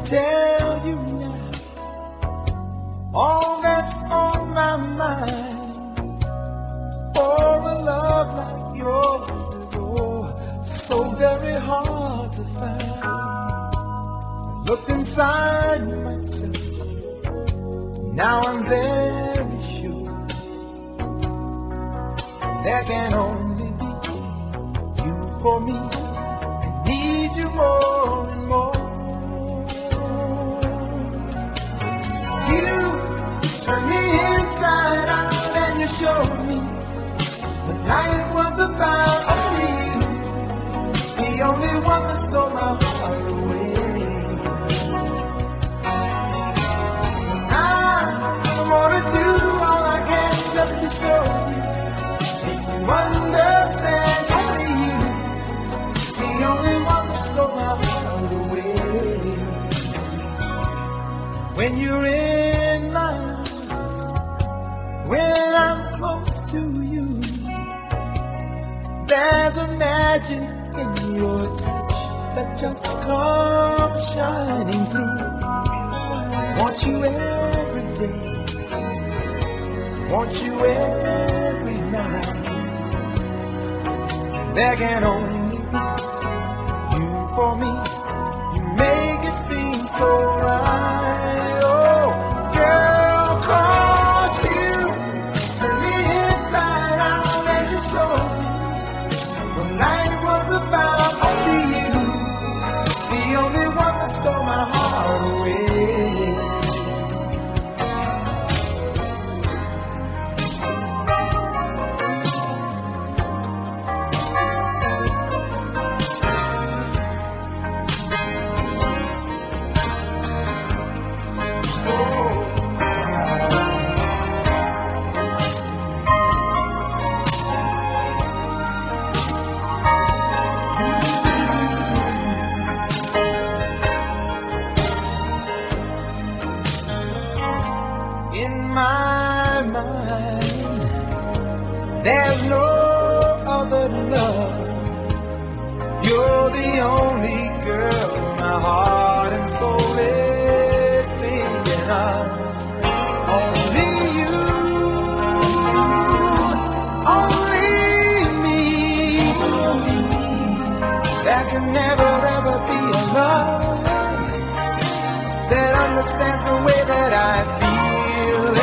tell you now all that's on my mind. For a love like yours is so very hard to find. I looked inside myself, now I'm very sure there can only be you for me. I need you more and more. You turned me inside out and you showed me the life was about only you, the only one that stole my heart away. I wanna do all I can just to show you, make you understand only you, the only one that stole my heart away. When you're in my arms, when I'm close to you, there's a magic in your touch that just comes shining through. Want you every day, want you every night. There can only be you for me. You make it seem so right. Oh, girl, 'cause you turn me inside out and you show me the life was about only you, the only one that stole my heart away. In my mind, there's no other love. You're the only girl my heart and soul is thinking of. Only you, only me. There can never ever be a love that understands the way that I feel